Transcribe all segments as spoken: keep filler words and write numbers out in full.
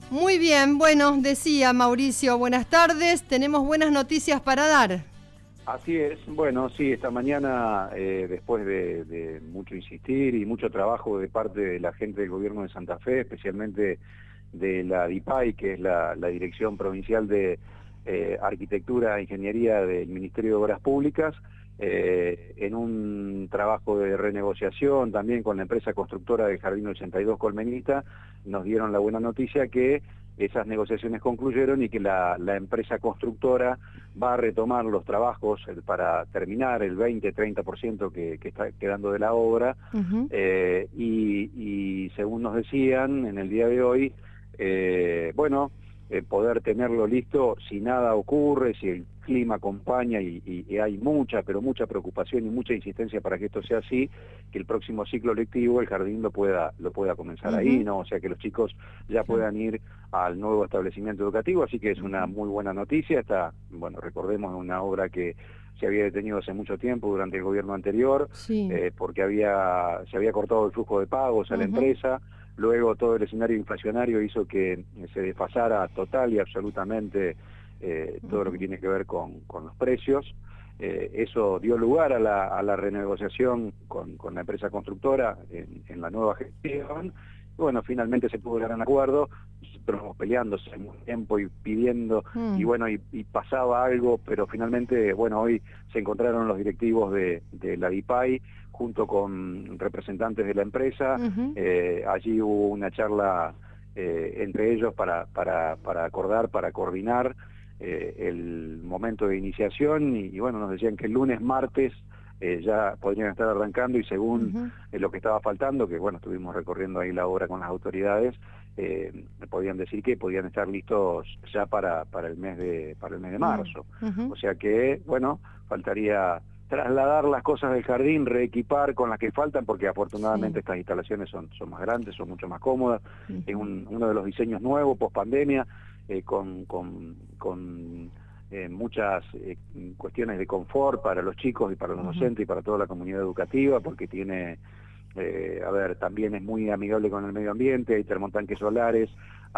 Muy bien, bueno, decía Mauricio, buenas tardes, tenemos buenas noticias para dar. Así es, bueno, sí, esta mañana, eh, después de, de mucho insistir y mucho trabajo de parte de la gente del gobierno de Santa Fe, especialmente de la DIPAI, que es la, la Dirección Provincial de eh, Arquitectura e Ingeniería del Ministerio de Obras Públicas, eh, en un trabajo de renegociación también con la empresa constructora del Jardín ochenta y dos Colmenita, nos dieron la buena noticia que esas negociaciones concluyeron y que la, la empresa constructora va a retomar los trabajos para terminar el veinte a treinta por ciento que, que está quedando de la obra, uh-huh. eh, y, y según nos decían en el día de hoy, eh, bueno, eh, poder tenerlo listo si nada ocurre, si el clima acompaña y, y, y hay mucha, pero mucha preocupación y mucha insistencia para que esto sea así, que el próximo ciclo lectivo el jardín lo pueda, lo pueda comenzar uh-huh. ahí, ¿no? O sea, que los chicos ya sí. puedan ir al nuevo establecimiento educativo, así que es una muy buena noticia. Está, bueno, recordemos, una obra que se había detenido hace mucho tiempo durante el gobierno anterior, sí. eh, porque había se había cortado el flujo de pagos a uh-huh. la empresa. Luego todo el escenario inflacionario hizo que se desfasara total y absolutamente eh, todo lo que tiene que ver con, con los precios. Eh, eso dio lugar a la, a la renegociación con, con la empresa constructora en, en la nueva gestión. Y bueno, finalmente se pudo llegar a un acuerdo, pero peleándose en un tiempo y pidiendo, mm. y bueno, y, y pasaba algo, pero finalmente, bueno, hoy se encontraron los directivos de, de la DIPAI junto con representantes de la empresa. Uh-huh. eh, allí hubo una charla eh, entre ellos para, para, para acordar, para coordinar eh, el momento de iniciación, y, y bueno, nos decían que el lunes, martes, Eh, ya podrían estar arrancando, y según uh-huh. eh, lo que estaba faltando, que bueno, estuvimos recorriendo ahí la obra con las autoridades, eh, podían decir que podían estar listos ya para, para el mes de para el mes de marzo. Uh-huh. O sea que, bueno, faltaría trasladar las cosas del jardín, reequipar con las que faltan, porque afortunadamente sí. estas instalaciones son, son más grandes, son mucho más cómodas. Uh-huh. Es un, uno de los diseños nuevos, post pandemia, eh, con... con, con Eh, muchas eh, cuestiones de confort para los chicos y para los uh-huh. docentes y para toda la comunidad educativa, porque tiene, eh, a ver, también es muy amigable con el medio ambiente, hay termotanques solares,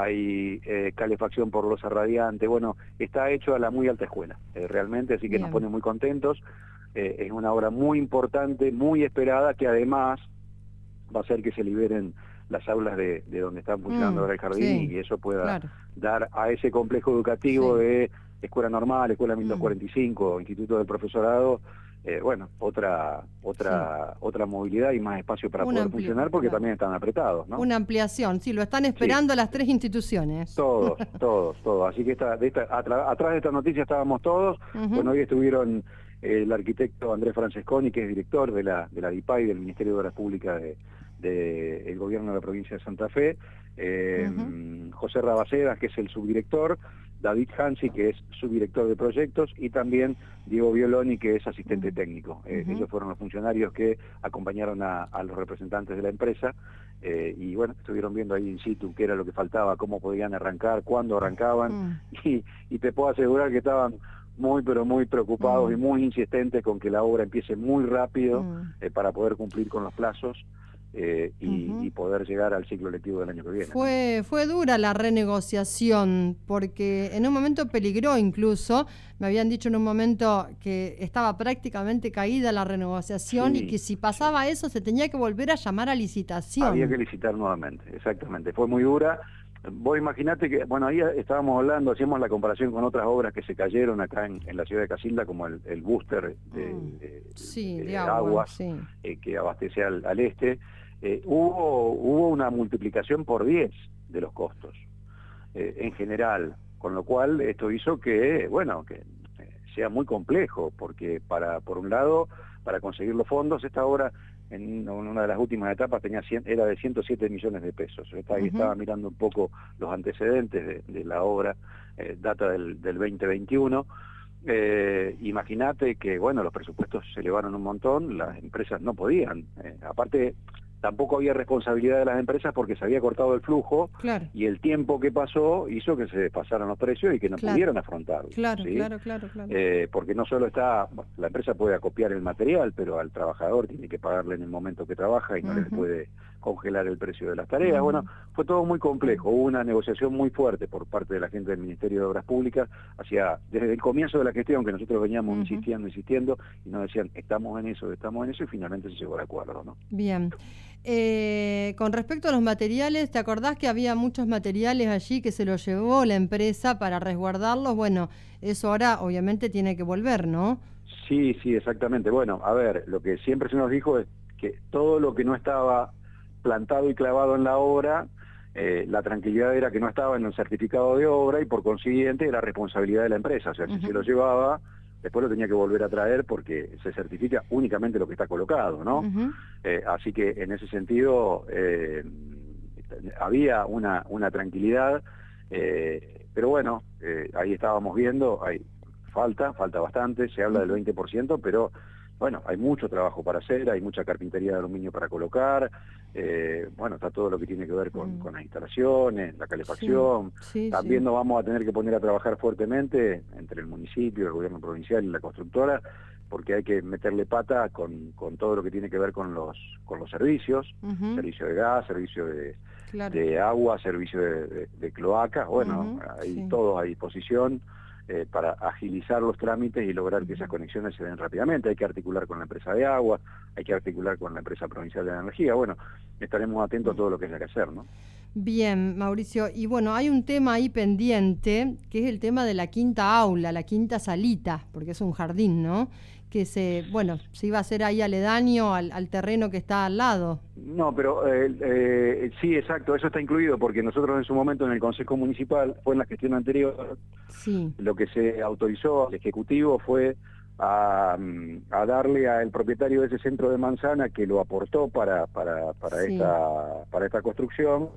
hay eh, calefacción por losa radiante. Bueno, está hecho a la muy alta escuela, eh, realmente, así que Bien. Nos pone muy contentos. Eh, es una obra muy importante, muy esperada, que además va a hacer que se liberen las aulas de, de donde están funcionando mm, ahora el jardín, sí, y eso pueda claro. dar a ese complejo educativo sí. de Escuela Normal, Escuela mil doscientos cuarenta y cinco, mm. Instituto del Profesorado, eh, bueno, otra otra sí. otra movilidad y más espacio para Una poder amplia, funcionar, porque claro. también están apretados, ¿no? Una ampliación, sí, lo están esperando sí. las tres instituciones. Todos, todos, todos. Así que esta, de esta, atra, atrás de esta noticia estábamos todos. Uh-huh. Bueno, hoy estuvieron eh, el arquitecto Andrés Francesconi, que es director de la, de la DIPAI, del Ministerio de Obras Públicas de del de gobierno de la provincia de Santa Fe, eh, uh-huh. José Rabacedas, que es el subdirector, David Hansi, que es subdirector de proyectos, y también Diego Violoni, que es asistente uh-huh. técnico. Eh, uh-huh. Ellos fueron los funcionarios que acompañaron a, a los representantes de la empresa, eh, y bueno, estuvieron viendo ahí in situ qué era lo que faltaba, cómo podían arrancar, cuándo arrancaban, uh-huh. y, y te puedo asegurar que estaban muy pero muy preocupados uh-huh. y muy insistentes con que la obra empiece muy rápido uh-huh. eh, para poder cumplir con los plazos. Eh, y, uh-huh. y poder llegar al ciclo lectivo del año que viene. Fue, ¿no? fue dura la renegociación, porque en un momento peligró incluso, me habían dicho en un momento que estaba prácticamente caída la renegociación sí, y que si pasaba sí. eso se tenía que volver a llamar a licitación. Había que licitar nuevamente, exactamente, fue muy dura. Vos imaginate que, bueno, ahí estábamos hablando, hacíamos la comparación con otras obras que se cayeron acá en, en la ciudad de Casilda, como el, el booster de, mm. de, sí, de, de, de agua, aguas sí. eh, que abastece al, al este. Eh, hubo, hubo una multiplicación por diez de los costos eh, en general, con lo cual esto hizo que, bueno, que eh, sea muy complejo, porque para, por un lado, para conseguir los fondos, esta obra en una de las últimas etapas tenía cien, era de ciento siete millones de pesos. Estaba, uh-huh. estaba mirando un poco los antecedentes de, de la obra, eh, data del, del veinte veintiuno. Eh, Imagínate que, bueno, los presupuestos se elevaron un montón, las empresas no podían. Eh, aparte, tampoco había responsabilidad de las empresas porque se había cortado el flujo, claro. y el tiempo que pasó hizo que se despasaran los precios y que no claro. pudieran afrontarlo. Claro, ¿sí? claro, claro, claro. Eh, porque no solo está, bueno, la empresa puede acopiar el material, pero al trabajador tiene que pagarle en el momento que trabaja y no uh-huh. le puede congelar el precio de las tareas. Uh-huh. Bueno, fue todo muy complejo, hubo una negociación muy fuerte por parte de la gente del Ministerio de Obras Públicas hacia, desde el comienzo de la gestión, que nosotros veníamos uh-huh. insistiendo, insistiendo, y nos decían, estamos en eso, estamos en eso, y finalmente se llegó al acuerdo, ¿no? Bien. Eh, con respecto a los materiales, ¿te acordás que había muchos materiales allí que se los llevó la empresa para resguardarlos? Bueno, eso ahora obviamente tiene que volver, ¿no? Sí, sí, exactamente. Bueno, a ver, lo que siempre se nos dijo es que todo lo que no estaba plantado y clavado en la obra, eh, la tranquilidad era que no estaba en el certificado de obra y por consiguiente era responsabilidad de la empresa. O sea, uh-huh. si se lo llevaba, después lo tenía que volver a traer porque se certifica únicamente lo que está colocado, ¿no? Uh-huh. Eh, así que en ese sentido eh, había una, una tranquilidad, eh, pero bueno, eh, ahí estábamos viendo, hay falta, falta bastante, se habla uh-huh. del veinte por ciento, pero bueno, hay mucho trabajo para hacer, hay mucha carpintería de aluminio para colocar, eh, bueno, está todo lo que tiene que ver con, mm. con las instalaciones, la calefacción, sí, sí, también sí. nos vamos a tener que poner a trabajar fuertemente entre el municipio, el gobierno provincial y la constructora, porque hay que meterle pata con, con todo lo que tiene que ver con los con los servicios, uh-huh. servicio de gas, servicio de, claro. de agua, servicio de, de, de cloacas, bueno, uh-huh. hay sí. todos a disposición. Eh, para agilizar los trámites y lograr que esas conexiones se den rápidamente. Hay que articular con la empresa de agua, hay que articular con la empresa provincial de la energía. Bueno, estaremos atentos a todo lo que haya que hacer, ¿no? Bien, Mauricio. Y bueno, hay un tema ahí pendiente, que es el tema de la quinta aula, la quinta salita, porque es un jardín, ¿no? Que se, bueno, se iba a hacer ahí aledaño al, al terreno que está al lado. No, pero eh, eh, sí, exacto, eso está incluido, porque nosotros en su momento en el Consejo Municipal, fue en la gestión anterior, sí. lo que se autorizó al Ejecutivo fue a, a darle al propietario de ese centro de manzana que lo aportó para, para, para, sí. esta, para esta construcción,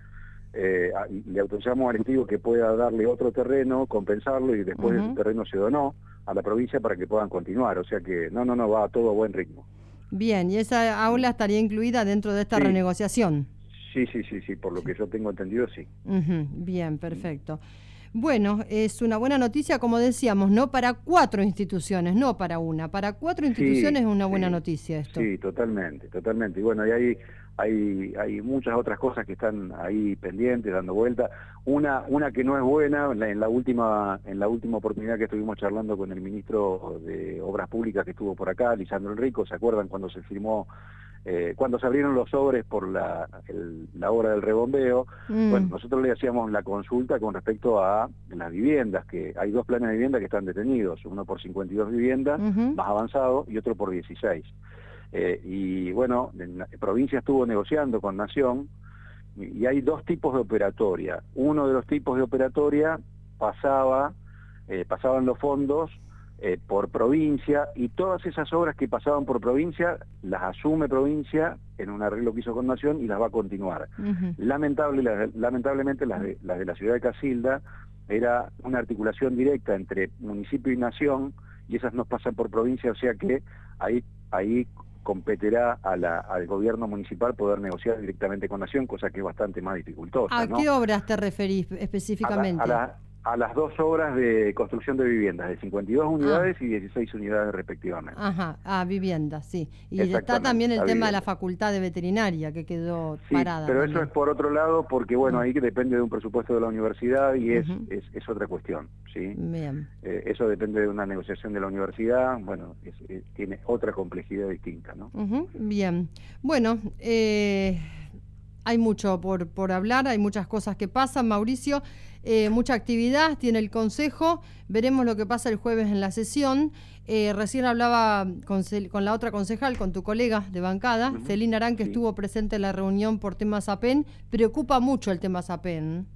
eh, le autorizamos al Ejecutivo que pueda darle otro terreno, compensarlo y después uh-huh. ese terreno se donó a la provincia para que puedan continuar, o sea que no, no, no, va a todo a buen ritmo. Bien, ¿y esa aula estaría incluida dentro de esta sí. renegociación? Sí, sí, sí, sí, por lo que yo tengo entendido, sí. Uh-huh. Bien, perfecto. Bueno, es una buena noticia, como decíamos, no para cuatro instituciones, no para una, para cuatro instituciones sí, es una buena sí, noticia esto. Sí, totalmente, totalmente. Y bueno, y hay, hay, hay muchas otras cosas que están ahí pendientes, dando vuelta. Una, una que no es buena, en la, en la última, en la última oportunidad que estuvimos charlando con el ministro de Obras Públicas que estuvo por acá, Lisandro Enrico, ¿se acuerdan cuando se firmó? Eh, cuando se abrieron los sobres por la, el, la obra del rebombeo, mm. bueno, nosotros le hacíamos la consulta con respecto a las viviendas, que hay dos planes de vivienda que están detenidos, uno por cincuenta y dos viviendas, uh-huh. más avanzado, y otro por dieciséis. Eh, y bueno, la provincia estuvo negociando con Nación, y, y hay dos tipos de operatoria. Uno de los tipos de operatoria pasaba, eh, pasaban los fondos, Eh, por provincia, y todas esas obras que pasaban por provincia las asume provincia en un arreglo que hizo con Nación y las va a continuar. Uh-huh. Lamentable, la, lamentablemente las de, las de la ciudad de Casilda era una articulación directa entre municipio y Nación, y esas no pasan por provincia, o sea que ahí, ahí competirá a la, al gobierno municipal poder negociar directamente con Nación, cosa que es bastante más dificultosa. ¿A ¿no? qué obras te referís específicamente? A la, a la, a las dos obras de construcción de viviendas, de cincuenta y dos unidades ah. y dieciséis unidades respectivamente. Ajá, a viviendas, sí. Y está también el tema vivienda. de la facultad de veterinaria que quedó sí, parada. pero también. Eso es por otro lado, porque bueno, uh-huh. ahí depende de un presupuesto de la universidad y es, uh-huh. es, es otra cuestión, ¿sí? Bien. Eh, eso depende de una negociación de la universidad, bueno, es, es, tiene otra complejidad distinta, ¿no? Uh-huh. Bien. Bueno, eh... hay mucho por, por hablar, hay muchas cosas que pasan, Mauricio, eh, mucha actividad, tiene el Consejo, veremos lo que pasa el jueves en la sesión. Eh, recién hablaba con, con la otra concejal, con tu colega de bancada, uh-huh. Celina Arán, que sí. estuvo presente en la reunión por tema SAPEN. Preocupa mucho el tema SAPEN.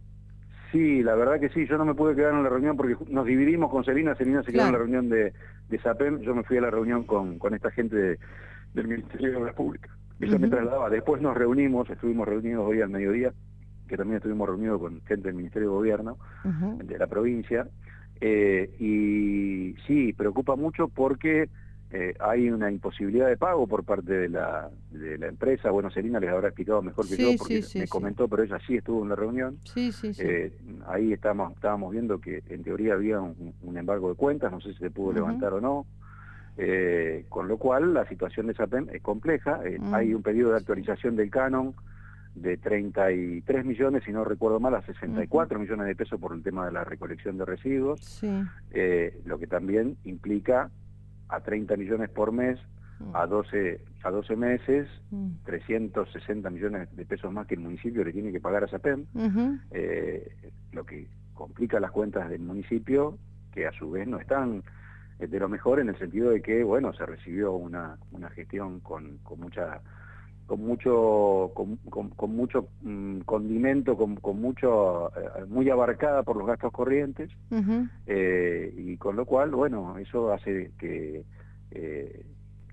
Sí, la verdad que sí, yo no me pude quedar en la reunión porque nos dividimos con Celina, Celina se quedó claro. en la reunión de, de SAPEN, yo me fui a la reunión con, con esta gente de, del Ministerio de Obras Públicas. Ella uh-huh. me trasladaba. Después nos reunimos, estuvimos reunidos hoy al mediodía, que también estuvimos reunidos con gente del Ministerio de Gobierno, uh-huh. de la provincia, eh, y sí, preocupa mucho porque eh, hay una imposibilidad de pago por parte de la, de la empresa. Bueno, Celina les habrá explicado mejor que sí, yo, porque sí, sí, me sí. comentó, pero ella sí estuvo en la reunión. Sí, sí, sí. Eh, ahí estábamos, estábamos viendo que en teoría había un, un embargo de cuentas, no sé si se pudo uh-huh. levantar o no. Eh, con lo cual la situación de SAPEM es compleja. Eh, Mm. Hay un pedido de actualización del canon de treinta y tres millones, si no recuerdo mal, a sesenta y cuatro uh-huh. millones de pesos por el tema de la recolección de residuos, sí. eh, lo que también implica a treinta millones por mes, mm. a doce a doce meses, mm. trescientos sesenta millones de pesos más que el municipio le tiene que pagar a SAPEM, uh-huh. eh, lo que complica las cuentas del municipio, que a su vez no están de lo mejor en el sentido de que, bueno, se recibió una, una gestión con, con mucha... con mucho con, con, con mucho mmm, condimento, con, con mucho eh, muy abarcada por los gastos corrientes, uh-huh. eh, y con lo cual, bueno, eso hace que eh,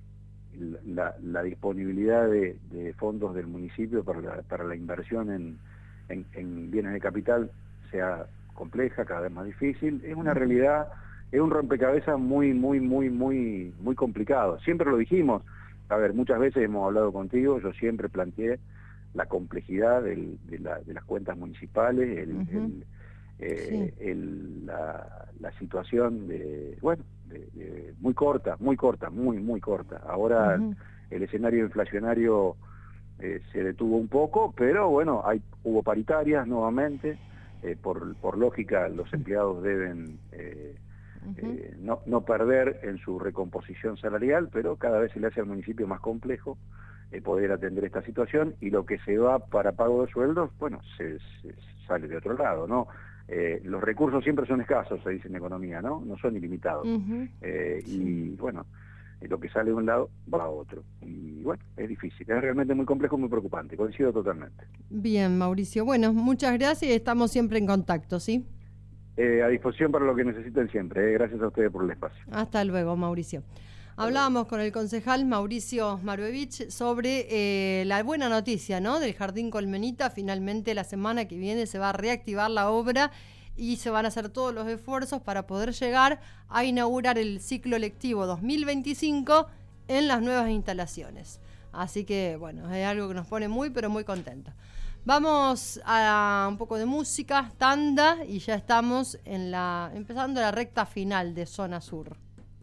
la, la disponibilidad de, de fondos del municipio para la, para la inversión en, en, en bienes de capital sea compleja, cada vez más difícil. Es una realidad, es un rompecabezas muy, muy, muy, muy, muy complicado. Siempre lo dijimos. A ver, muchas veces hemos hablado contigo, yo siempre planteé la complejidad del, de, la, de las cuentas municipales, el, uh-huh. el, eh, sí. el, la, la situación de, bueno, de, de, muy corta, muy corta, muy, muy corta. Ahora uh-huh. el escenario inflacionario eh, se detuvo un poco, pero bueno, hay, hubo paritarias nuevamente, eh, por, por lógica los empleados deben... Eh, Eh, no, no perder en su recomposición salarial, pero cada vez se le hace al municipio más complejo eh, poder atender esta situación, y lo que se va para pago de sueldos, bueno, se, se sale de otro lado, ¿no? Eh, los recursos siempre son escasos, se dice en economía, ¿no? No son ilimitados. Uh-huh. eh, sí. Y bueno, eh, lo que sale de un lado va a otro. Y bueno, es difícil, es realmente muy complejo, muy preocupante, coincido totalmente. Bien, Mauricio. Bueno, muchas gracias y estamos siempre en contacto, ¿sí? Eh, a disposición para lo que necesiten siempre. Eh. Gracias a ustedes por el espacio. Hasta luego, Mauricio. Hablábamos con el concejal Mauricio Maruevich sobre eh, la buena noticia, ¿no?, del Jardín Colmenita. Finalmente la semana que viene se va a reactivar la obra y se van a hacer todos los esfuerzos para poder llegar a inaugurar el ciclo lectivo dos mil veinticinco en las nuevas instalaciones. Así que, bueno, es algo que nos pone muy, pero muy contentos. Vamos a un poco de música, tanda, y ya estamos en la empezando la recta final de Zona Sur.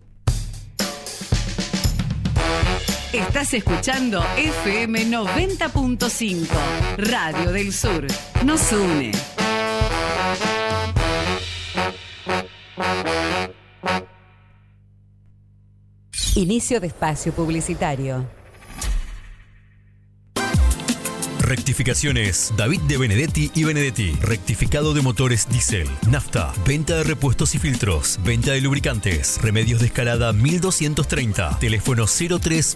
Estás escuchando F M noventa punto cinco, Radio del Sur. Nos une. Inicio de espacio publicitario. Rectificaciones David de Benedetti y Benedetti. Rectificado de motores diésel, nafta, venta de repuestos y filtros, venta de lubricantes, remedios de escalada mil doscientos treinta, teléfono cero tres